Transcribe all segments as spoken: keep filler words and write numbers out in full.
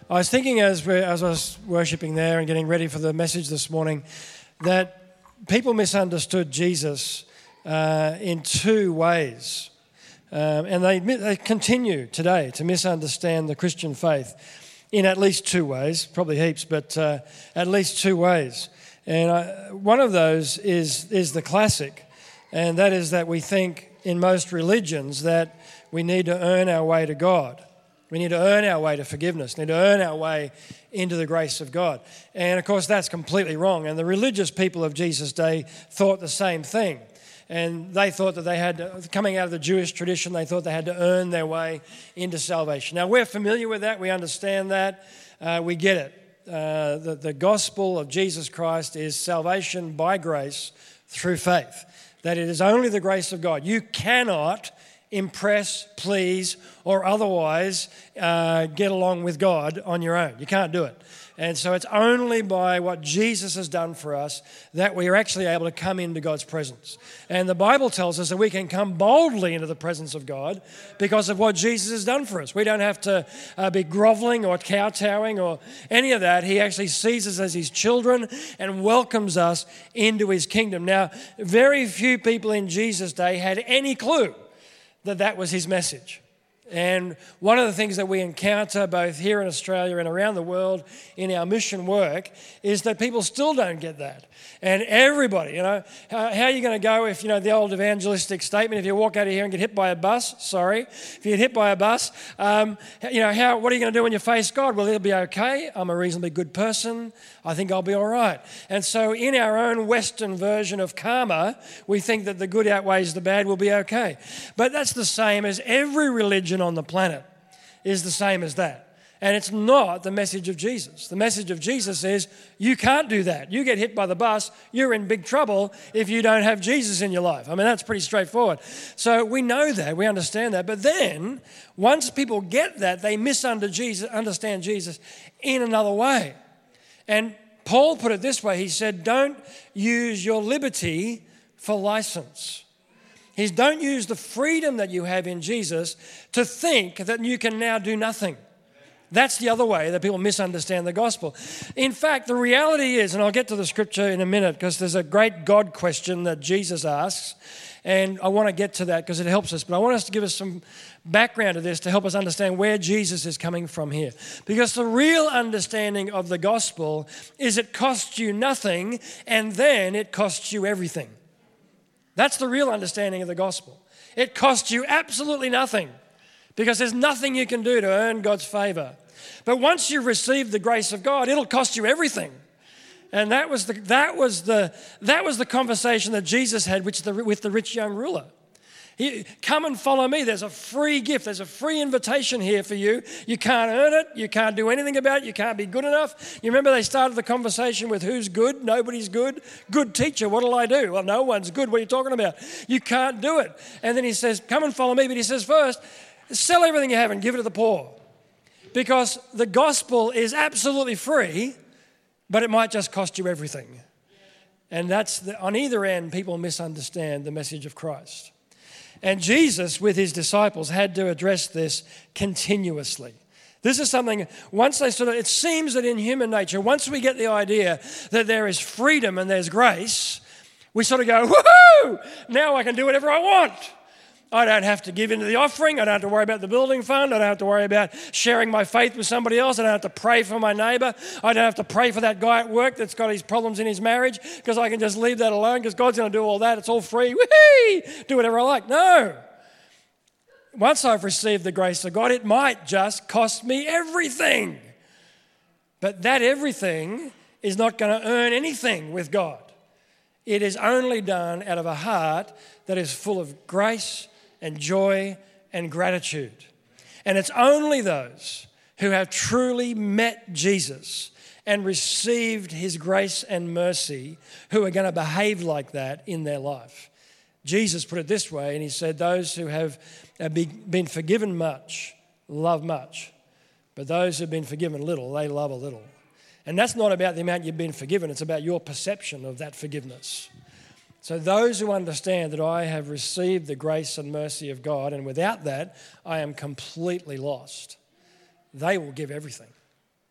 I was thinking as, we, as I was worshipping there and getting ready for the message this morning that people misunderstood Jesus uh, in two ways. Um, and they, they continue today to misunderstand the Christian faith in at least two ways, probably heaps, but uh, at least two ways. And I, one of those is, is the classic, and that is that we think in most religions that we need to earn our way to God. We need to earn our way to forgiveness, we need to earn our way into the grace of God. And of course, that's completely wrong. And the religious people of Jesus' day thought the same thing. And they thought that they had, to, coming out of the Jewish tradition, they thought they had to earn their way into salvation. Now, we're familiar with that. We understand that. Uh, we get it. Uh, the, the gospel of Jesus Christ is salvation by grace through faith. That it is only the grace of God. You cannot impress, please, or otherwise uh, get along with God on your own. You can't do it. And so it's only by what Jesus has done for us that we are actually able to come into God's presence. And the Bible tells us that we can come boldly into the presence of God because of what Jesus has done for us. We don't have to uh, be groveling or kowtowing or any of that. He actually sees us as his children and welcomes us into his kingdom. Now, very few people in Jesus' day had any clue that that was his message. And one of the things that we encounter both here in Australia and around the world in our mission work is that people still don't get that. And everybody, you know, how, how are you going to go if, you know, the old evangelistic statement, if you walk out of here and get hit by a bus, sorry, if you get hit by a bus, um, you know, how, what are you going to do when you face God? Well, it'll be okay. I'm a reasonably good person. I think I'll be all right. And so in our own Western version of karma, we think that the good outweighs the bad, will be okay. But that's the same as every religion on the planet is the same as that. And it's not the message of Jesus. The message of Jesus is you can't do that. You get hit by the bus, you're in big trouble if you don't have Jesus in your life. I mean, that's pretty straightforward. So we know that, we understand that. But then once people get that, they misunderstand Jesus in another way. And Paul put it this way. He said, don't use your liberty for license. He's don't use the freedom that you have in Jesus to think that you can now do nothing. That's the other way that people misunderstand the gospel. In fact, the reality is, and I'll get to the scripture in a minute because there's a great God question that Jesus asks, and I want to get to that because it helps us. But I want us to give us some background to this to help us understand where Jesus is coming from here. Because the real understanding of the gospel is it costs you nothing and then it costs you everything. That's the real understanding of the gospel. It costs you absolutely nothing because there's nothing you can do to earn God's favor. But once you receive the grace of God, it'll cost you everything. And that was the that was the that was the conversation that Jesus had with the with the rich young ruler. He, come and follow me. There's a free gift. There's a free invitation here for you. You can't earn it. You can't do anything about it. You can't be good enough. You remember they started the conversation with who's good? Nobody's good. Good teacher, what'll I do? Well, no one's good. What are you talking about? You can't do it. And then he says, come and follow me. But he says first, sell everything you have and give it to the poor. Because the gospel is absolutely free, but it might just cost you everything. And that's the, on either end, people misunderstand the message of Christ. And Jesus, with his disciples, had to address this continuously. This is something, once they sort of, it seems that in human nature, once we get the idea that there is freedom and there's grace, we sort of go, woohoo, now I can do whatever I want. I don't have to give into the offering. I don't have to worry about the building fund. I don't have to worry about sharing my faith with somebody else. I don't have to pray for my neighbor. I don't have to pray for that guy at work that's got his problems in his marriage because I can just leave that alone because God's going to do all that. It's all free. Whee! Do whatever I like. No. Once I've received the grace of God, it might just cost me everything. But that everything is not going to earn anything with God. It is only done out of a heart that is full of grace and joy and gratitude. And it's only those who have truly met Jesus and received his grace and mercy who are going to behave like that in their life. Jesus put it this way, and he said, those who have been forgiven much love much, but those who have been forgiven little, they love a little. And that's not about the amount you've been forgiven, it's about your perception of that forgiveness. So those who understand that I have received the grace and mercy of God, and without that, I am completely lost, they will give everything.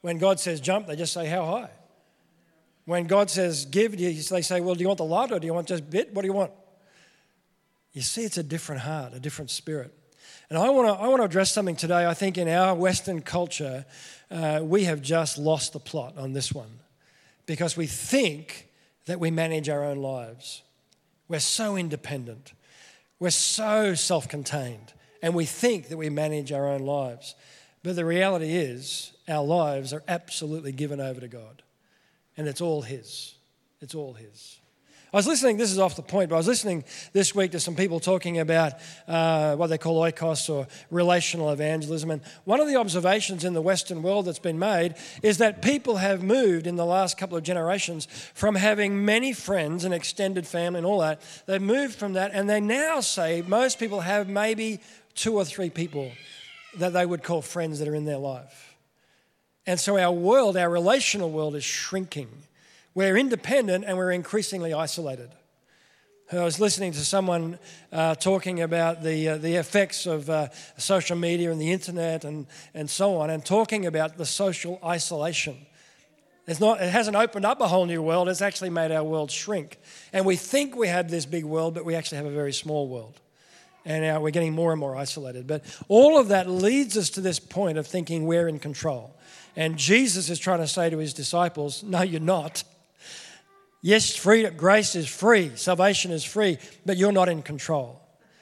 When God says jump, they just say, how high? When God says give, they say, well, do you want the lot or do you want just a bit? What do you want? You see, it's a different heart, a different spirit. And I want to I want to address something today. I think in our Western culture, uh, we have just lost the plot on this one because we think that we manage our own lives. We're so independent. We're so self-contained. And we think that we manage our own lives. But the reality is our lives are absolutely given over to God. And it's all His. It's all His. I was listening, this is off the point, but I was listening this week to some people talking about uh, what they call oikos or relational evangelism. And one of the observations in the Western world that's been made is that people have moved in the last couple of generations from having many friends and extended family and all that. They've moved from that and they now say most people have maybe two or three people that they would call friends that are in their life. And so our world, our relational world is shrinking. We're independent and we're increasingly isolated. I was listening to someone uh, talking about the uh, the effects of uh, social media and the internet and, and so on, and talking about the social isolation. It's not, it hasn't opened up a whole new world, it's actually made our world shrink. And we think we have this big world, but we actually have a very small world. And uh, we're getting more and more isolated. But all of that leads us to this point of thinking we're in control. And Jesus is trying to say to his disciples, no, you're not. Yes, free, grace is free, salvation is free, but you're not in control.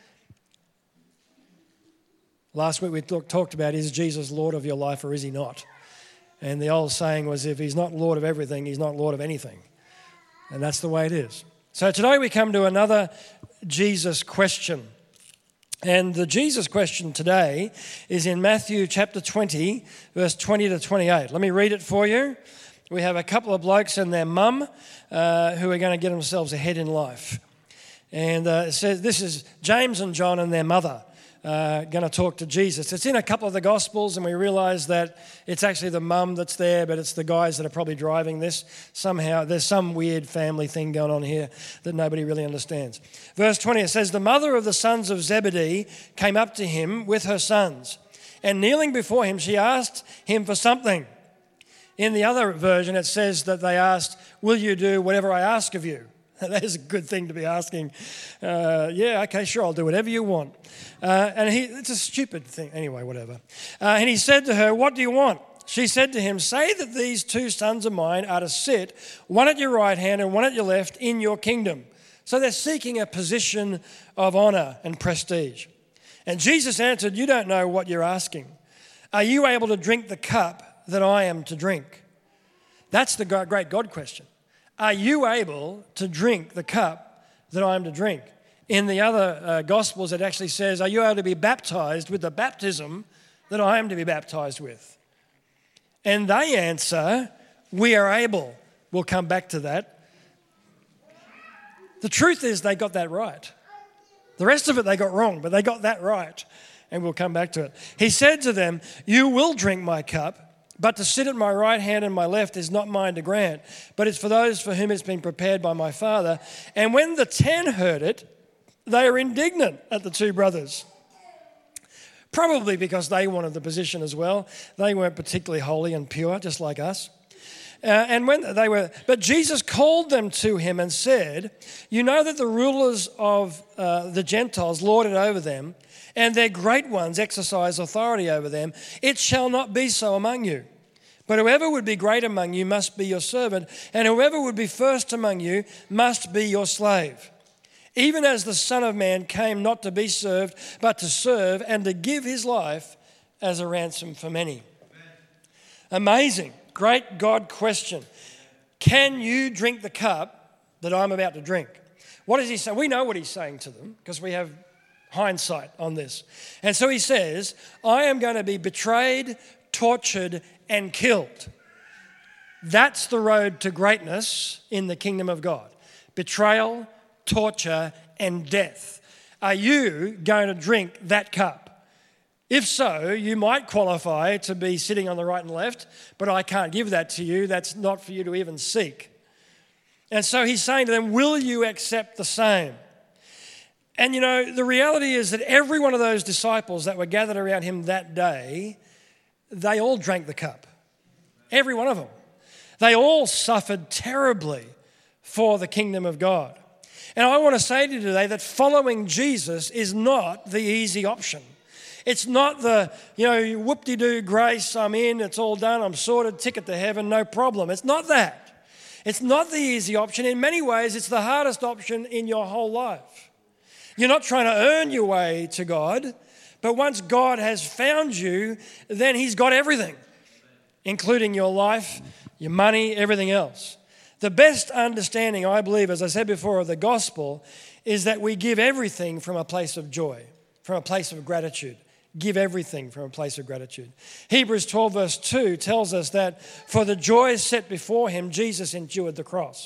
Last week we talk, talked about, is Jesus Lord of your life or is he not? And the old saying was, if he's not Lord of everything, he's not Lord of anything. And that's the way it is. So today we come to another Jesus question. And the Jesus question today is in Matthew chapter twenty, verse twenty to twenty-eight. Let me read it for you. We have a couple of blokes and their mum uh, who are going to get themselves ahead in life. And uh, it says this is James and John and their mother uh, going to talk to Jesus. It's in a couple of the Gospels, and we realise that it's actually the mum that's there, but it's the guys that are probably driving this. Somehow there's some weird family thing going on here that nobody really understands. Verse twenty, it says, the mother of the sons of Zebedee came up to him with her sons, and kneeling before him, she asked him for something. In the other version, it says that they asked, will you do whatever I ask of you? That is a good thing to be asking. Uh, yeah, okay, sure, I'll do whatever you want. Uh, and he, it's a stupid thing. Anyway, whatever. Uh, and he said to her, what do you want? She said to him, say that these two sons of mine are to sit, one at your right hand and one at your left, in your kingdom. So they're seeking a position of honour and prestige. And Jesus answered, you don't know what you're asking. Are you able to drink the cup that I am to drink? That's the great God question. Are you able to drink the cup that I am to drink? In the other uh, Gospels, it actually says, are you able to be baptized with the baptism that I am to be baptized with? And they answer, we are able. We'll come back to that. The truth is they got that right. The rest of it they got wrong, but they got that right. And we'll come back to it. He said to them, you will drink my cup, but to sit at my right hand and my left is not mine to grant, but it's for those for whom it's been prepared by my Father. And when the ten heard it, they were indignant at the two brothers. Probably because they wanted the position as well. They weren't particularly holy and pure, just like us. Uh, and when they were, but Jesus called them to him and said, you know that the rulers of uh, the Gentiles lord it over them, and their great ones exercise authority over them. It shall not be so among you. But whoever would be great among you must be your servant, and whoever would be first among you must be your slave. Even as the Son of Man came not to be served, but to serve and to give his life as a ransom for many. Amazing. Great God question. Can you drink the cup that I'm about to drink? What is he saying? We know what he's saying to them because we have hindsight on this. And so he says, I am going to be betrayed, tortured, and killed. That's the road to greatness in the kingdom of God. Betrayal, torture, and death. Are you going to drink that cup? If so, you might qualify to be sitting on the right and left, but I can't give that to you. That's not for you to even seek. And so he's saying to them, will you accept the same? And you know, the reality is that every one of those disciples that were gathered around him that day, they all drank the cup. Every one of them. They all suffered terribly for the kingdom of God. And I want to say to you today that following Jesus is not the easy option. It's not the, you know, whoop-de-doo grace, I'm in, it's all done, I'm sorted, ticket to heaven, no problem. It's not that. It's not the easy option. In many ways, it's the hardest option in your whole life. You're not trying to earn your way to God, but once God has found you, then He's got everything, including your life, your money, everything else. The best understanding, I believe, as I said before, of the gospel is that we give everything from a place of joy, from a place of gratitude. Give everything from a place of gratitude. Hebrews twelve verse two tells us that for the joy set before Him, Jesus endured the cross.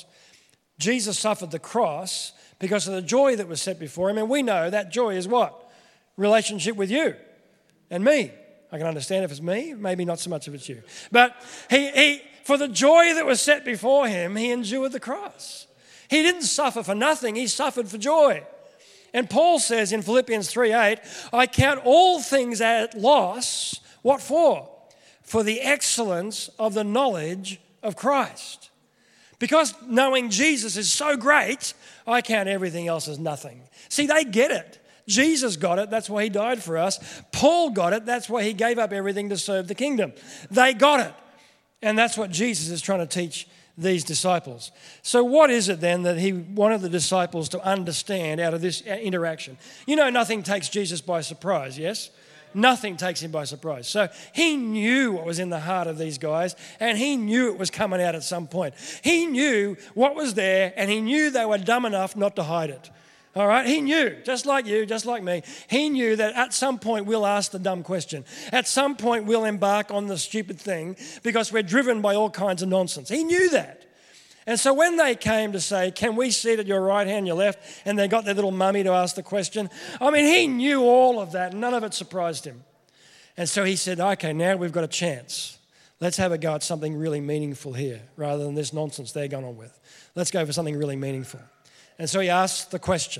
Jesus suffered the cross because of the joy that was set before Him. And we know that joy is what? Relationship with you and me. I can understand if it's me, maybe not so much if it's you. But he, he, for the joy that was set before Him, He endured the cross. He didn't suffer for nothing. He suffered for joy. And Paul says in Philippians three eight, I count all things at loss. What for? For the excellence of the knowledge of Christ. Because knowing Jesus is so great, I count everything else as nothing. See, they get it. Jesus got it. That's why He died for us. Paul got it. That's why he gave up everything to serve the kingdom. They got it. And that's what Jesus is trying to teach these disciples. So what is it then that He wanted the disciples to understand out of this interaction? You know, nothing takes Jesus by surprise, yes? Nothing takes Him by surprise. So He knew what was in the heart of these guys, and He knew it was coming out at some point. He knew what was there, and He knew they were dumb enough not to hide it. All right, He knew, just like you, just like me, He knew that at some point we'll ask the dumb question. At some point we'll embark on the stupid thing because we're driven by all kinds of nonsense. He knew that. And so when they came to say, can we sit at your right hand, your left, and they got their little mummy to ask the question, I mean, He knew all of that. None of it surprised Him. And so He said, okay, now we've got a chance. Let's have a go at something really meaningful here rather than this nonsense they're going on with. Let's go for something really meaningful. And so He asked the question,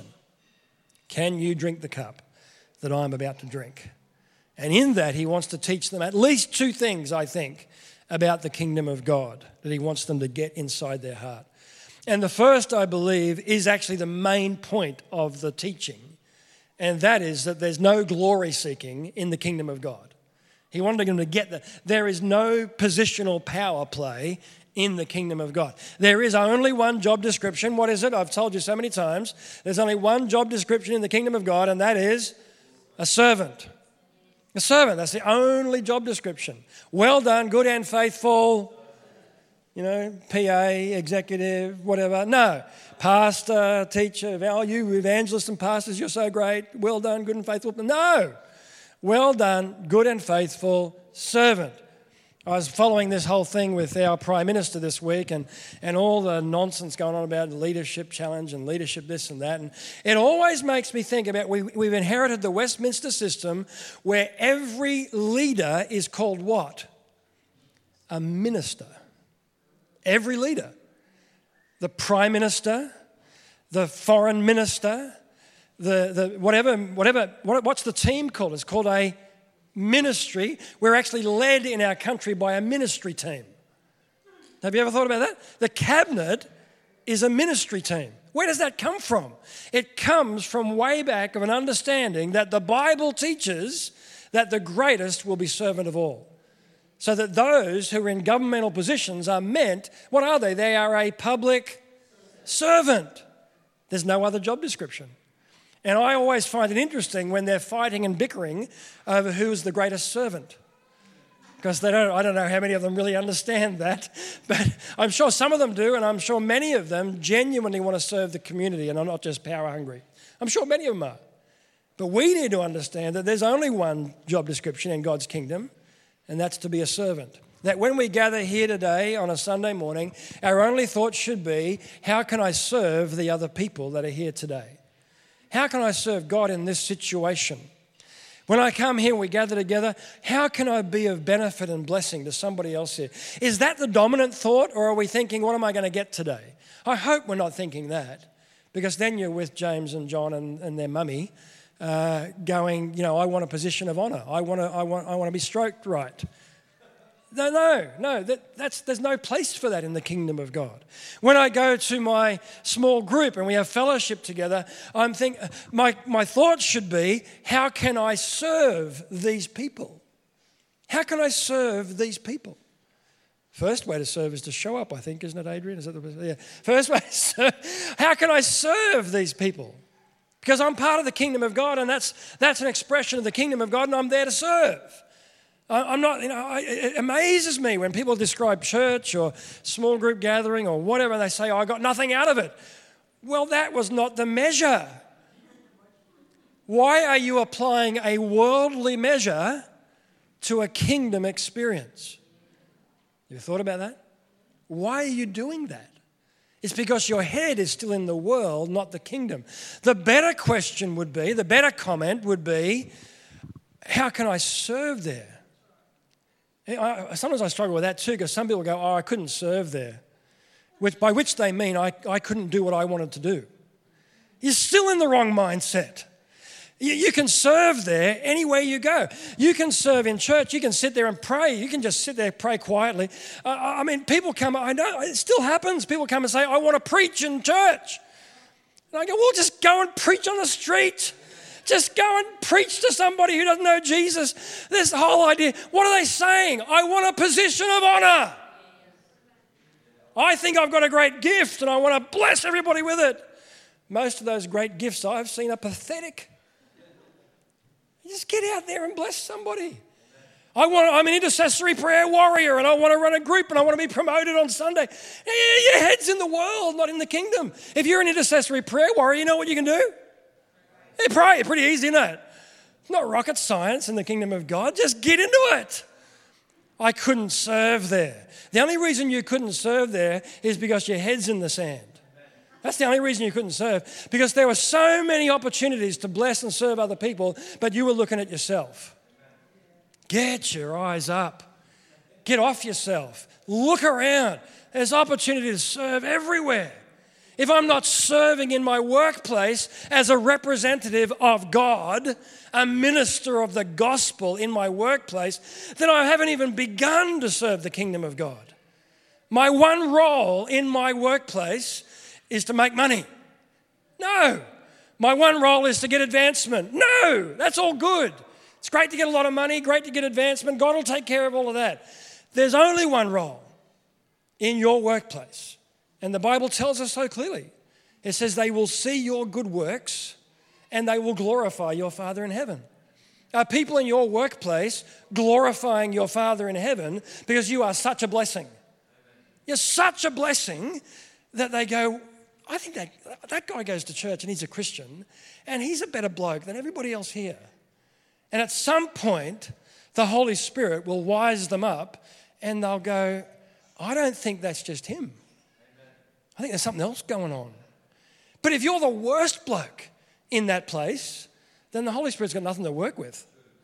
can you drink the cup that I'm about to drink? And in that, He wants to teach them at least two things, I think, about the kingdom of God that He wants them to get inside their heart. And the first, I believe, is actually the main point of the teaching, and that is that there's no glory seeking in the kingdom of God. He wanted them to get that. There is no positional power play in the kingdom of God. There is only one job description. What is it? I've told you so many times. There's only one job description in the kingdom of God, and that is a servant. A servant. That's the only job description. Well done, good and faithful, you know, P A, executive, whatever. No. Pastor, teacher, oh, you evangelists and pastors, you're so great. Well done, good and faithful. No. Well done, good and faithful servant. I was following this whole thing with our Prime Minister this week and, and all the nonsense going on about the leadership challenge and leadership this and that. And it always makes me think about, we, we've inherited the Westminster system where every leader is called what? A minister. Every leader. The Prime Minister, the Foreign Minister, the, the whatever, whatever, what, what's the team called? It's called a ministry. We're actually led in our country by a ministry team. Have you ever thought about that? The cabinet is a ministry team. Where does that come from? It comes from way back of an understanding that the Bible teaches that the greatest will be servant of all. So that those who are in governmental positions are meant, what are they? They are a public servant. There's no other job description. And I always find it interesting when they're fighting and bickering over who's the greatest servant. Because they don't, I don't know how many of them really understand that. But I'm sure some of them do, and I'm sure many of them genuinely want to serve the community and are not just power hungry. I'm sure many of them are. But we need to understand that there's only one job description in God's kingdom, and that's to be a servant. That when we gather here today on a Sunday morning, our only thought should be, how can I serve the other people that are here today? How can I serve God in this situation? When I come here and we gather together, how can I be of benefit and blessing to somebody else here? Is that the dominant thought, or are we thinking, what am I going to get today? I hope we're not thinking that, because then you're with James and John and, and their mummy uh, going, you know, I want a position of honour. I want to I want, I want to be stroked right. No, no, no. That, that's, there's no place for that in the kingdom of God. When I go to my small group and we have fellowship together, I'm think my, my thoughts should be, how can I serve these people? How can I serve these people? First way to serve is to show up, I think, isn't it, Adrian? Is that the yeah. First way to serve. How can I serve these people? Because I'm part of the kingdom of God, and that's that's an expression of the kingdom of God, and I'm there to serve. I'm not, you know, it amazes me when people describe church or small group gathering or whatever, and they say, oh, I got nothing out of it. Well, that was not the measure. Why are you applying a worldly measure to a kingdom experience? You thought about that? Why are you doing that? It's because your head is still in the world, not the kingdom. The better question would be, the better comment would be, how can I serve there? Sometimes I struggle with that too, because some people go, oh, I couldn't serve there, which, by which they mean I, I couldn't do what I wanted to do. You're still in the wrong mindset. You, you can serve there anywhere you go. You can serve in church. You can sit there and pray. You can just sit there and pray quietly. Uh, I mean, people come, I know, it still happens. People come and say, I want to preach in church. And I go, well, just go and preach on the street. Just go and preach to somebody who doesn't know Jesus. This whole idea, what are they saying? I want a position of honor. I think I've got a great gift and I want to bless everybody with it. Most of those great gifts I've seen are pathetic. Just get out there and bless somebody. I want, I'm an intercessory prayer warrior and I want to run a group and I want to be promoted on Sunday. Your head's in the world, not in the kingdom. If you're an intercessory prayer warrior, you know what you can do? Hey, pray, pretty easy, isn't it? It's not rocket science in the kingdom of God. Just get into it. I couldn't serve there. The only reason you couldn't serve there is because your head's in the sand. That's the only reason you couldn't serve, because there were so many opportunities to bless and serve other people, but you were looking at yourself. Get your eyes up. Get off yourself. Look around. There's opportunity to serve everywhere. If I'm not serving in my workplace as a representative of God, a minister of the gospel in my workplace, then I haven't even begun to serve the kingdom of God. My one role in my workplace is to make money. No. My one role is to get advancement. No. That's all good. It's great to get a lot of money, great to get advancement. God will take care of all of that. There's only one role in your workplace. And the Bible tells us so clearly. It says they will see your good works and they will glorify your Father in heaven. Are people in your workplace glorifying your Father in heaven because you are such a blessing? You're such a blessing that they go, I think that, that guy goes to church and he's a Christian and he's a better bloke than everybody else here. And at some point, the Holy Spirit will wise them up and they'll go, I don't think that's just him. I think there's something else going on. But if you're the worst bloke in that place, then the Holy Spirit's got nothing to work with.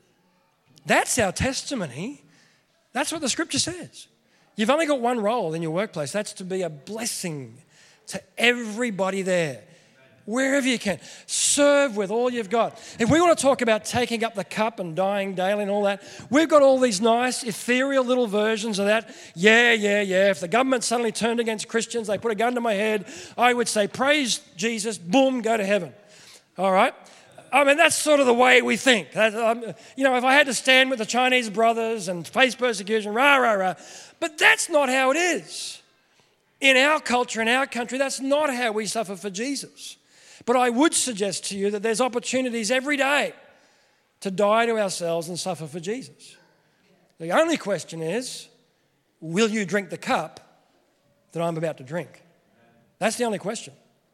That's our testimony. That's what the scripture says. You've only got one role in your workplace. That's to be a blessing to everybody there. Wherever you can. Serve with all you've got. If we want to talk about taking up the cup and dying daily and all that, we've got all these nice, ethereal little versions of that. Yeah, yeah, yeah. If the government suddenly turned against Christians, they put a gun to my head, I would say, praise Jesus, boom, go to heaven. All right? I mean, that's sort of the way we think. That, um, you know, if I had to stand with the Chinese brothers and face persecution, rah, rah, rah. But that's not how it is. In our culture, in our country, that's not how we suffer for Jesus. But I would suggest to you that there's opportunities every day to die to ourselves and suffer for Jesus. The only question is, will you drink the cup that I'm about to drink? That's the only question.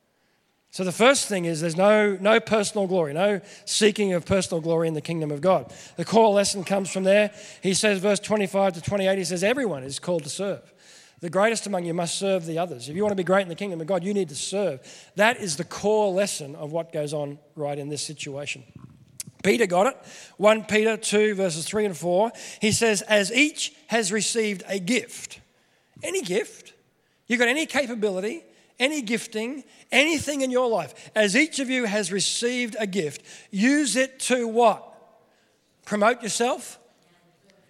So the first thing is there's no, no personal glory, no seeking of personal glory in the kingdom of God. The core lesson comes from there. He says, verse twenty-five to twenty-eight, he says, everyone is called to serve. The greatest among you must serve the others. If you want to be great in the kingdom of God, you need to serve. That is the core lesson of what goes on right in this situation. Peter got it. First Peter two, verses three and four. He says, as each has received a gift, any gift, you've got any capability, any gifting, anything in your life, as each of you has received a gift, use it to what? Promote yourself?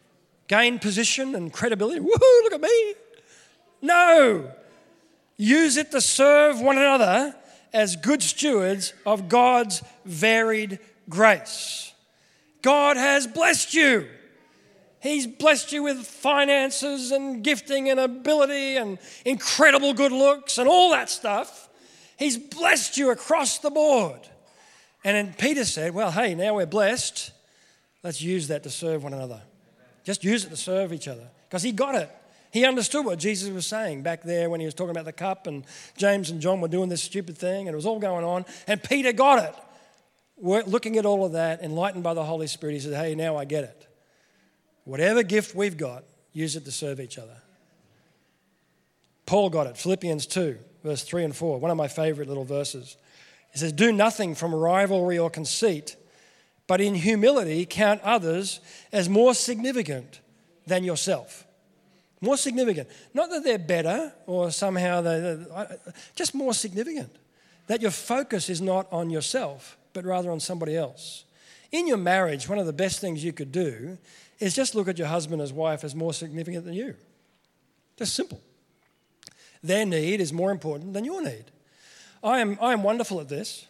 gain position and credibility. Woohoo, look at me. No. Use it to serve one another as good stewards of God's varied grace. God has blessed you. He's blessed you with finances and gifting and ability and incredible good looks and all that stuff. He's blessed you across the board. And then Peter said, well, hey, now we're blessed. Let's use that to serve one another. Just use it to serve each other. Because he got it. He understood what Jesus was saying back there when he was talking about the cup and James and John were doing this stupid thing and it was all going on. And Peter got it. We're looking at all of that, enlightened by the Holy Spirit, he said, hey, now I get it. Whatever gift we've got, use it to serve each other. Paul got it. Philippians two, verse three and four, one of my favorite little verses. He says, do nothing from rivalry or conceit, but in humility count others as more significant than yourself. More significant. Not that they're better or somehow they're, just more significant. That your focus is not on yourself, but rather on somebody else. In your marriage, one of the best things you could do is just look at your husband as wife as more significant than you. Just simple. Their need is more important than your need. I am, I am wonderful at this.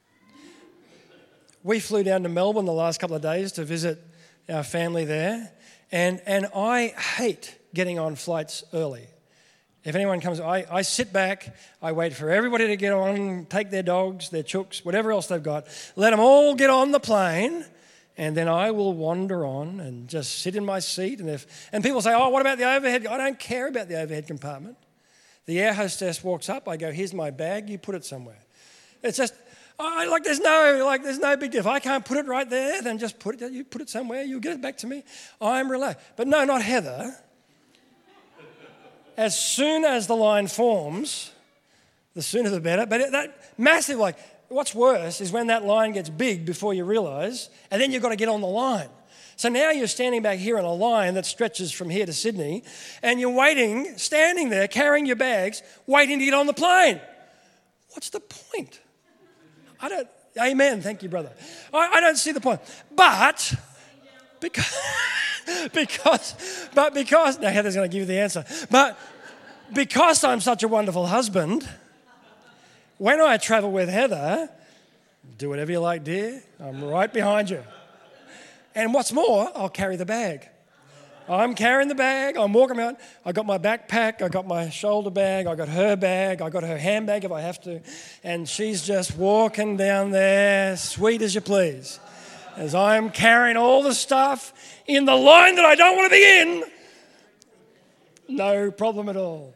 We flew down to Melbourne the last couple of days to visit our family there, and, and I hate getting on flights early. If anyone comes, I, I sit back, I wait for everybody to get on, take their dogs, their chooks, whatever else they've got, let them all get on the plane, and then I will wander on and just sit in my seat. And if and people say, oh, what about the overhead? I don't care about the overhead compartment. The air hostess walks up, I go, here's my bag, you put it somewhere. It's just, I, like there's no like there's no big deal. If I can't put it right there, then just put it, you put it somewhere, you'll get it back to me. I'm relaxed. But no, not Heather. As soon as the line forms, the sooner the better. But that massive, like, what's worse is when that line gets big before you realise, and then you've got to get on the line. So now you're standing back here in a line that stretches from here to Sydney, and you're waiting, standing there, carrying your bags, waiting to get on the plane. What's the point? I don't, amen, thank you, brother. I, I don't see the point. But, because... Because, but because, now Heather's going to give you the answer, but because I'm such a wonderful husband, when I travel with Heather, do whatever you like, dear, I'm right behind you. And what's more, I'll carry the bag. I'm carrying the bag, I'm walking around, I got my backpack, I got my shoulder bag, I got her bag, I got her handbag if I have to, and she's just walking down there, sweet as you please. As I'm carrying all the stuff in the line that I don't want to be in, no problem at all.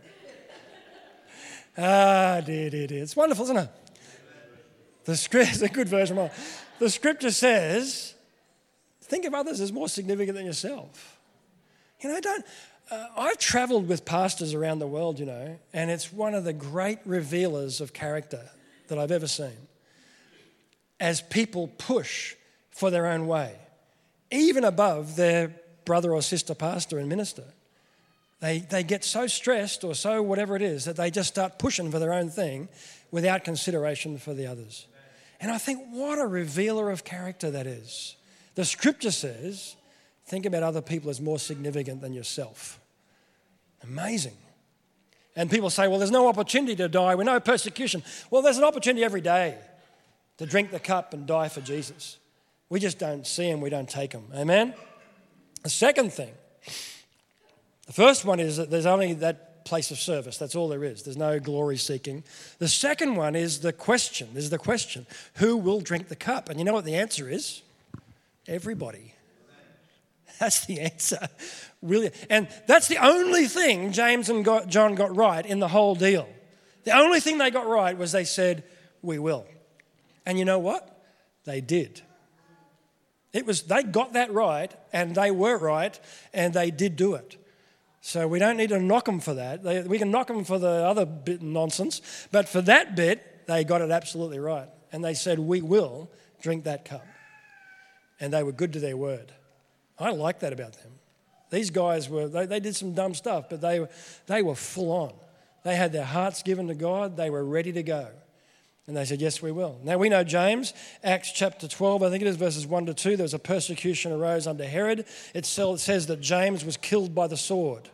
Ah, dear, dear, dear. It's wonderful, isn't it? The script, it's a good version of mine. The scripture says, think of others as more significant than yourself. You know, don't... Uh, I've travelled with pastors around the world, you know, and it's one of the great revealers of character that I've ever seen. As people push for their own way, even above their brother or sister pastor and minister. They, they get so stressed or so whatever it is that they just start pushing for their own thing without consideration for the others. And I think what a revealer of character that is. The scripture says, think about other people as more significant than yourself. Amazing. And people say, well, there's no opportunity to die, with no persecution. Well, there's an opportunity every day to drink the cup and die for Jesus. We just don't see them, we don't take them. Amen? The second thing, the first one is that there's only that place of service. That's all there is. There's no glory seeking. The second one is the question. This is the question. Who will drink the cup? And you know what the answer is? Everybody. That's the answer. Really. And that's the only thing James and John got right in the whole deal. The only thing they got right was they said, we will. And you know what? They did. It was, they got that right, and they were right, and they did do it. So we don't need to knock them for that. They, we can knock them for the other bit nonsense, but for that bit, they got it absolutely right. And they said, we will drink that cup. And they were good to their word. I like that about them. These guys were, they, they did some dumb stuff, but they were, they were full on. They had their hearts given to God. They were ready to go. And they said, yes, we will. Now we know James, Acts chapter twelve, I think it is, verses one to two, there was a persecution arose under Herod. It says that James was killed by the sword.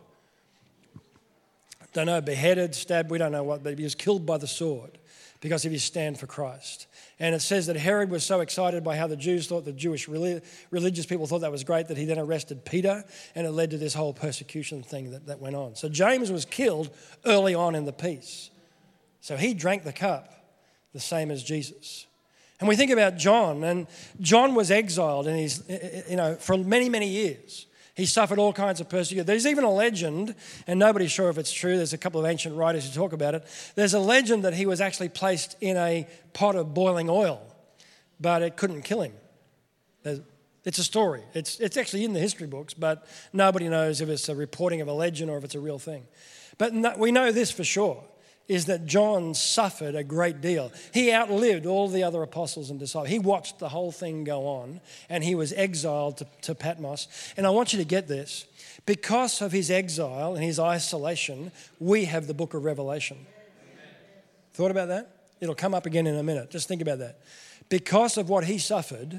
Don't know, beheaded, stabbed, we don't know what, but he was killed by the sword because of his stand for Christ. And it says that Herod was so excited by how the Jews thought, the Jewish religious people thought that was great, that he then arrested Peter, and it led to this whole persecution thing that, that went on. So James was killed early on in the piece. So he drank the cup, the same as Jesus. And we think about John, and John was exiled, and he's, you know, for many, many years. He suffered all kinds of persecution. There's even a legend, and nobody's sure if it's true. There's a couple of ancient writers who talk about it. There's a legend that he was actually placed in a pot of boiling oil, but it couldn't kill him. There's, it's a story. It's, it's actually in the history books, but nobody knows if it's a reporting of a legend or if it's a real thing. But no, we know this for sure, is that John suffered a great deal. He outlived all the other apostles and disciples. He watched the whole thing go on, and he was exiled to, to Patmos. And I want you to get this. Because of his exile and his isolation, we have the book of Revelation. Amen. Thought about that? It'll come up again in a minute. Just think about that. Because of what he suffered,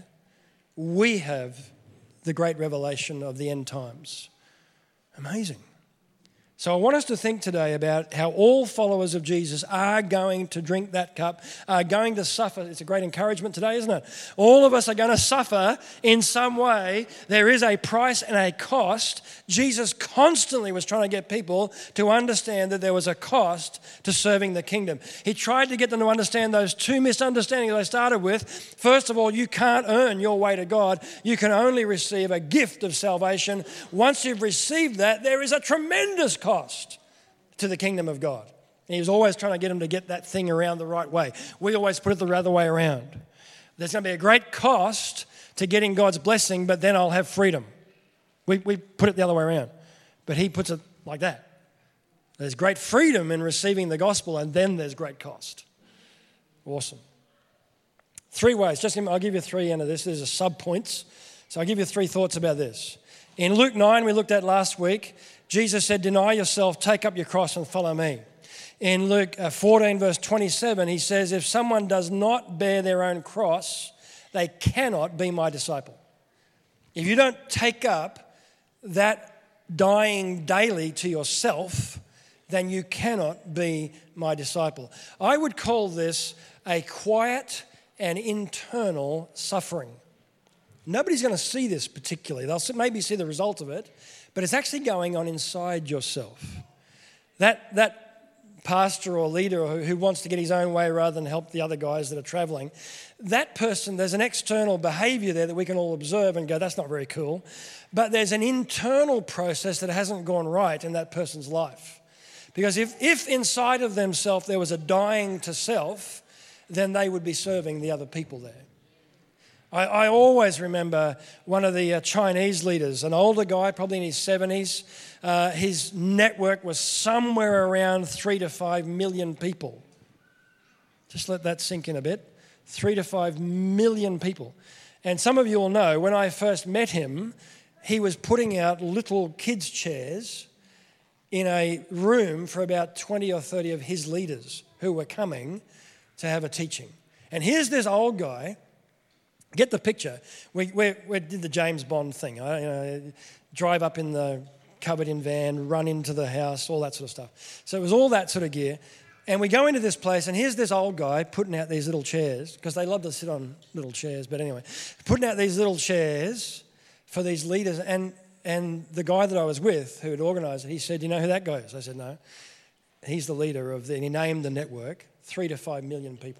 we have the great revelation of the end times. Amazing. So I want us to think today about how all followers of Jesus are going to drink that cup, are going to suffer. It's a great encouragement today, isn't it? All of us are going to suffer in some way. There is a price and a cost. Jesus constantly was trying to get people to understand that there was a cost to serving the kingdom. He tried to get them to understand those two misunderstandings they started with. First of all, you can't earn your way to God. You can only receive a gift of salvation. Once you've received that, there is a tremendous cost to the kingdom of God. And he was always trying to get them to get that thing around the right way. We always put it the other way around. There's going to be a great cost to getting God's blessing, but then I'll have freedom. We, we put it the other way around. But he puts it like that. There's great freedom in receiving the gospel, and then there's great cost. Awesome. Three ways. Just I'll give you three into this. There's a sub-points. So I'll give you three thoughts about this. In Luke nine, we looked at last week, Jesus said, deny yourself, take up your cross and follow me. In Luke fourteen, verse twenty-seven, he says, if someone does not bear their own cross, they cannot be my disciple. If you don't take up that dying daily to yourself, then you cannot be my disciple. I would call this a quiet and internal suffering. Nobody's going to see this particularly. They'll maybe see the result of it, but it's actually going on inside yourself. That that pastor or leader who, who wants to get his own way rather than help the other guys that are traveling, that person, there's an external behavior there that we can all observe and go, that's not very cool. But there's an internal process that hasn't gone right in that person's life. Because if, if inside of themselves there was a dying to self, then they would be serving the other people there. I, I always remember one of the uh, Chinese leaders, an older guy, probably in his seventies. Uh, his network was somewhere around three to five million people. Just let that sink in a bit. Three to five million people. And some of you will know, when I first met him, he was putting out little kids' chairs in a room for about twenty or thirty of his leaders who were coming to have a teaching. And here's this old guy. Get the picture. We, we, we did the James Bond thing. I, you know, drive up in the covered-in van, run into the house, all that sort of stuff. So it was all that sort of gear. And we go into this place, and here's this old guy putting out these little chairs, because they love to sit on little chairs, but anyway, putting out these little chairs for these leaders. And, and the guy that I was with, who had organised it, he said, you know who that guy is? I said, no. He's the leader of the, and he named the network, three to five million people.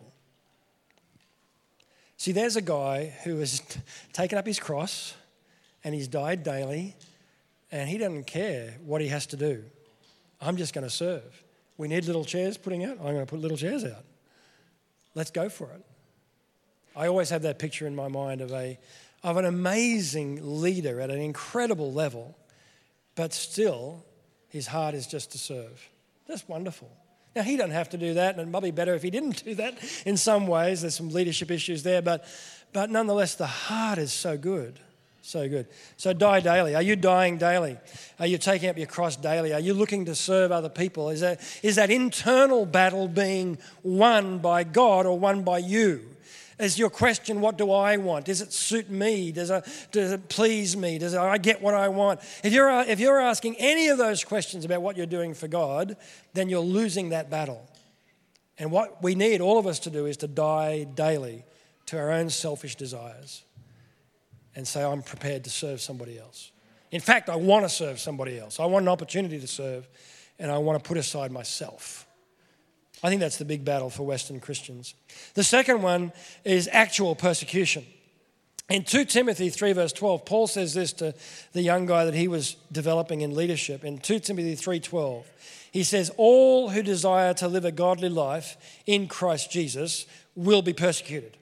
See, there's a guy who has taken up his cross and he's died daily and he doesn't care what he has to do. I'm just going to serve. We need little chairs putting out. I'm going to put little chairs out. Let's go for it. I always have that picture in my mind of a of an amazing leader at an incredible level, but still his heart is just to serve. Just wonderful. Now, he doesn't have to do that, and it might be better if he didn't do that in some ways. There's some leadership issues there, but, but nonetheless, the heart is so good, So good. So die daily. Are you dying daily? Are you taking up your cross daily? Are you looking to serve other people? Is that, is that internal battle being won by God or won by you? Is your question, what do I want? Does it suit me? Does it, does it please me? Does I get what I want? If you're, if you're asking any of those questions about what you're doing for God, then you're losing that battle. And what we need all of us to do is to die daily to our own selfish desires and say, I'm prepared to serve somebody else. In fact, I want to serve somebody else. I want an opportunity to serve, and I want to put aside myself. I think that's the big battle for Western Christians. The second one is actual persecution. In Second Timothy three verse twelve, Paul says this to the young guy that he was developing in leadership. In Second Timothy three twelve, he says, all who desire to live a godly life in Christ Jesus will be persecuted.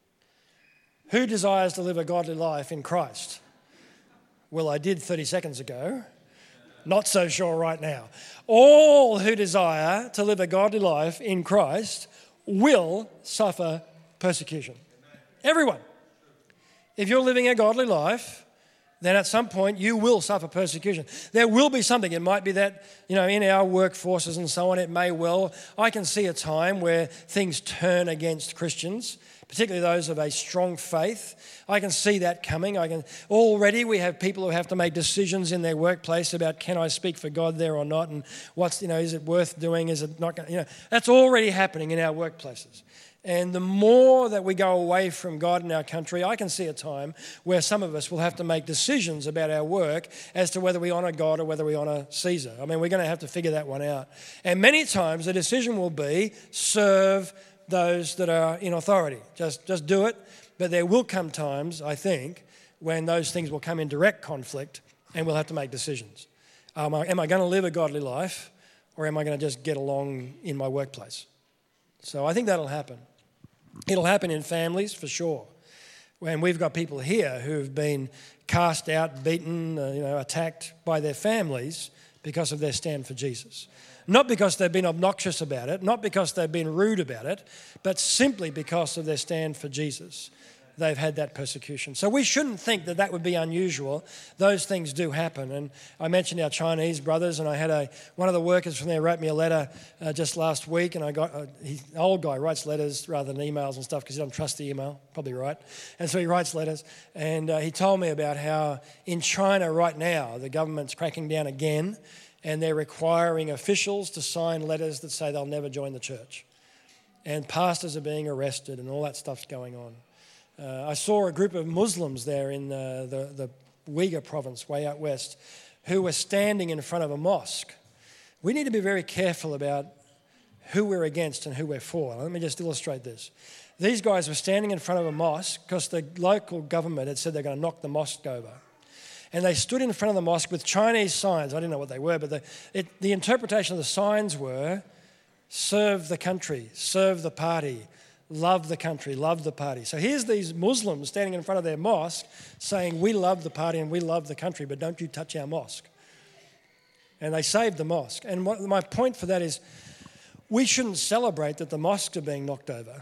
Who desires to live a godly life in Christ? Well, I did thirty seconds ago. Not so sure right now. All who desire to live a godly life in Christ will suffer persecution. Everyone. If you're living a godly life, then at some point you will suffer persecution. There will be something. It might be that, you know, in our workforces and so on, it may well. I can see a time where things turn against Christians, particularly those of a strong faith. I can see that coming. I can already we have people who have to make decisions in their workplace about, can I speak for God there or not, and what's, you know, is it worth doing? Is it not going to, you know, that's already happening in our workplaces. And the more that we go away from God in our country, I can see a time where some of us will have to make decisions about our work as to whether we honour God or whether we honour Caesar. I mean, we're going to have to figure that one out. And many times the decision will be serve those that are in authority. Just, just do it. But there will come times, I think, when those things will come in direct conflict and we'll have to make decisions. Um, am I going to live a godly life, or am I going to just get along in my workplace? So I think that'll happen. It'll happen in families for sure. When we've got people here who've been cast out, beaten, uh, you know, attacked by their families because of their stand for Jesus. Not because they've been obnoxious about it, not because they've been rude about it, but simply because of their stand for Jesus. They've had that persecution. So we shouldn't think that that would be unusual. Those things do happen. And I mentioned our Chinese brothers, and I had a one of the workers from there wrote me a letter uh, just last week, and I got, uh, he, an old guy writes letters rather than emails and stuff because he doesn't trust the email, probably right. And so he writes letters, and uh, he told me about how in China right now, the government's cracking down again, and they're requiring officials to sign letters that say they'll never join the church. And pastors are being arrested and all that stuff's going on. Uh, I saw a group of Muslims there in uh, the, the Uyghur province way out west who were standing in front of a mosque. We need to be very careful about who we're against and who we're for. Let me just illustrate this. These guys were standing in front of a mosque because the local government had said they're going to knock the mosque over. And they stood in front of the mosque with Chinese signs. I didn't know what they were, but the, it, the interpretation of the signs were, serve the country, serve the party, love the country, love the party. So here's these Muslims standing in front of their mosque saying, we love the party and we love the country, but don't you touch our mosque. And they saved the mosque. And what, my point for that is, we shouldn't celebrate that the mosques are being knocked over.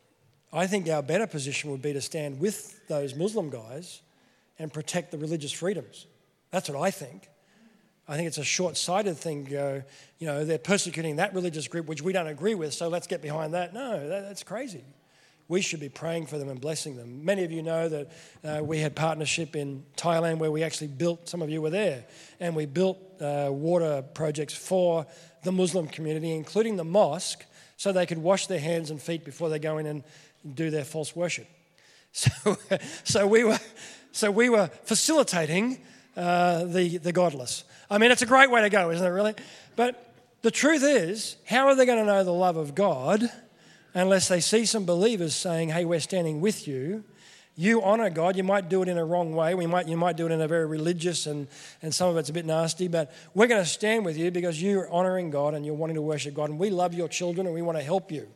I think our better position would be to stand with those Muslim guys and protect the religious freedoms. That's what I think. I think it's a short-sighted thing to go, you know, they're persecuting that religious group, which we don't agree with, so let's get behind that. No, that, that's crazy. We should be praying for them and blessing them. Many of you know that uh, we had partnership in Thailand where we actually built, some of you were there, and we built uh, water projects for the Muslim community, including the mosque, so they could wash their hands and feet before they go in and do their false worship. So, so we were, so we were facilitating uh, the the godless. I mean, it's a great way to go, isn't it, really? But the truth is, how are they going to know the love of God unless they see some believers saying, hey, we're standing with you. You honour God. You might do it in a wrong way. We might, you might do it in a very religious and, and some of it's a bit nasty, but we're going to stand with you because you're honouring God and you're wanting to worship God, and we love your children and we want to help you.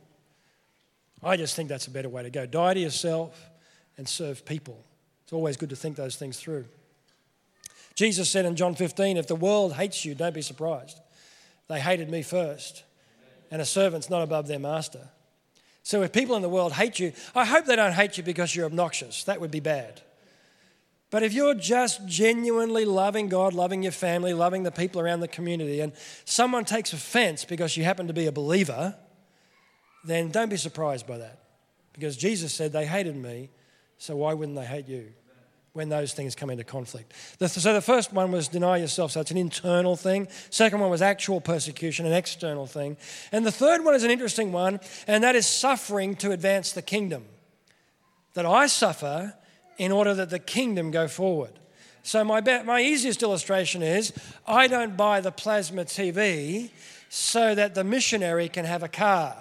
I just think that's a better way to go. Die to yourself and serve people. It's always good to think those things through. Jesus said in John fifteen, if the world hates you, don't be surprised. They hated me first, and a servant's not above their master. So if people in the world hate you, I hope they don't hate you because you're obnoxious. That would be bad. But if you're just genuinely loving God, loving your family, loving the people around the community, and someone takes offense because you happen to be a believer, then don't be surprised by that. Because Jesus said they hated me, so why wouldn't they hate you when those things come into conflict? So the first one was deny yourself, so it's an internal thing. Second one was actual persecution, an external thing. And the third one is an interesting one, and that is suffering to advance the kingdom. That I suffer in order that the kingdom go forward. So my be- my easiest illustration is I don't buy the plasma T V so that the missionary can have a car.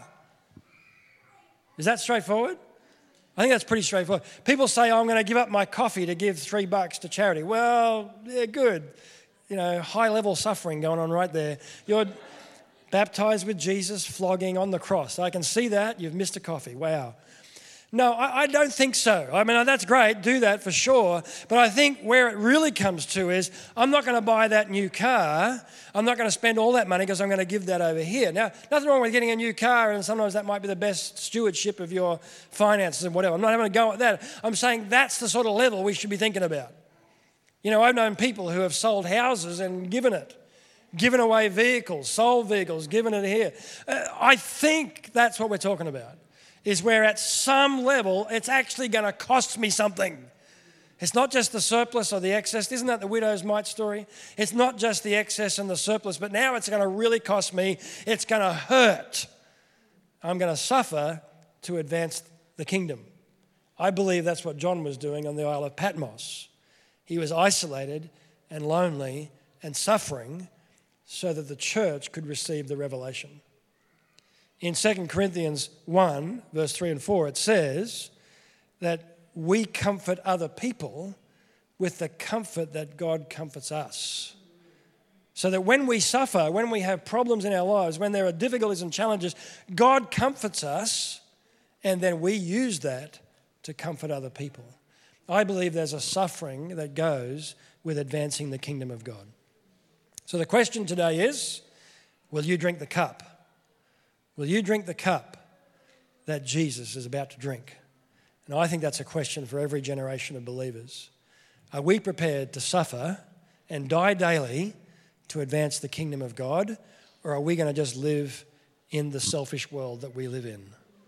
Is that straightforward? I think that's pretty straightforward. People say, oh, I'm going to give up my coffee to give three bucks to charity. Well, yeah, good. You know, high-level suffering going on right there. You're baptized with Jesus, flogging on the cross. I can see that. You've missed a coffee. Wow. No, I, I don't think so. I mean, that's great. Do that for sure. But I think where it really comes to is I'm not going to buy that new car. I'm not going to spend all that money because I'm going to give that over here. Now, nothing wrong with getting a new car, and sometimes that might be the best stewardship of your finances and whatever. I'm not having a go at that. I'm saying that's the sort of level we should be thinking about. You know, I've known people who have sold houses and given it, given away vehicles, sold vehicles, given it here. Uh, I think that's what we're talking about. Is where at some level it's actually going to cost me something. It's not just the surplus or the excess. Isn't that the widow's mite story? It's not just the excess and the surplus, but now it's going to really cost me. It's going to hurt. I'm going to suffer to advance the kingdom. I believe that's what John was doing on the Isle of Patmos. He was isolated and lonely and suffering so that the church could receive the revelation. In Second Corinthians one, verse three and four, it says that we comfort other people with the comfort that God comforts us. So that when we suffer, when we have problems in our lives, when there are difficulties and challenges, God comforts us, and then we use that to comfort other people. I believe there's a suffering that goes with advancing the kingdom of God. So the question today is, will you drink the cup? Will you drink the cup that Jesus is about to drink? And I think that's a question for every generation of believers. Are we prepared to suffer and die daily to advance the kingdom of God, or are we going to just live in the selfish world that we live in?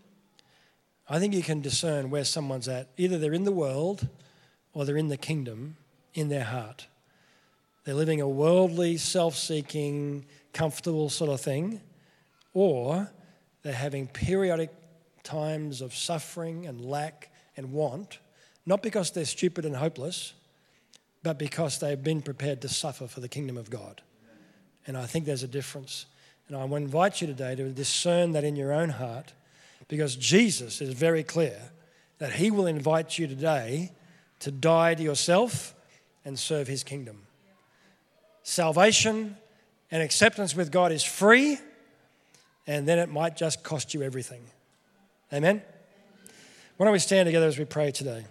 I think you can discern where someone's at. Either they're in the world or they're in the kingdom in their heart. They're living a worldly, self-seeking, comfortable sort of thing, or they're having periodic times of suffering and lack and want, not because they're stupid and hopeless, but because they've been prepared to suffer for the kingdom of God. And I think there's a difference. And I want to invite you today to discern that in your own heart, because Jesus is very clear that he will invite you today to die to yourself and serve his kingdom. Salvation and acceptance with God is free, and then it might just cost you everything. Amen? Why don't we stand together as we pray today?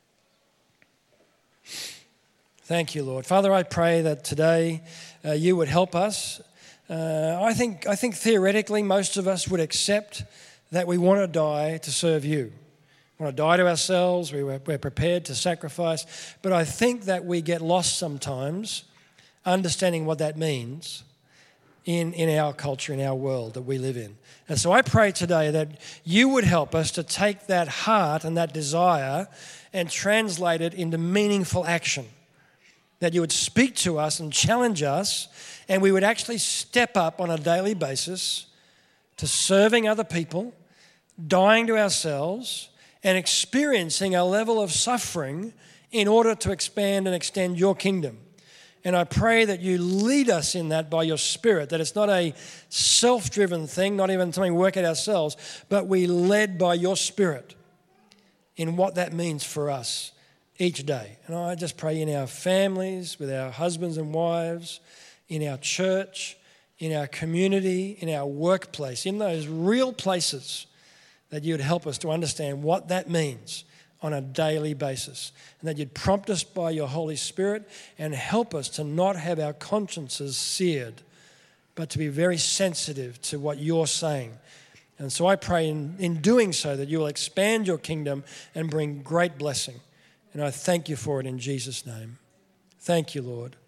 Thank you, Lord. Father, I pray that today uh, you would help us. Uh, I think, I think theoretically most of us would accept that we want to die to serve you. We want to die to ourselves. We, we're prepared to sacrifice. But I think that we get lost sometimes understanding what that means in, in our culture, in our world that we live in. And so I pray today that you would help us to take that heart and that desire and translate it into meaningful action. That you would speak to us and challenge us, and we would actually step up on a daily basis to serving other people, dying to ourselves, and experiencing a level of suffering in order to expand and extend your kingdom. And I pray that you lead us in that by your Spirit, that it's not a self-driven thing, not even something we work out ourselves, but we led by your Spirit in what that means for us each day. And I just pray in our families, with our husbands and wives, in our church, in our community, in our workplace, in those real places, that you would help us to understand what that means on a daily basis, and that you'd prompt us by your Holy Spirit and help us to not have our consciences seared, but to be very sensitive to what you're saying. And so I pray in, in doing so that you will expand your kingdom and bring great blessing. And I thank you for it in Jesus' name. Thank you, Lord.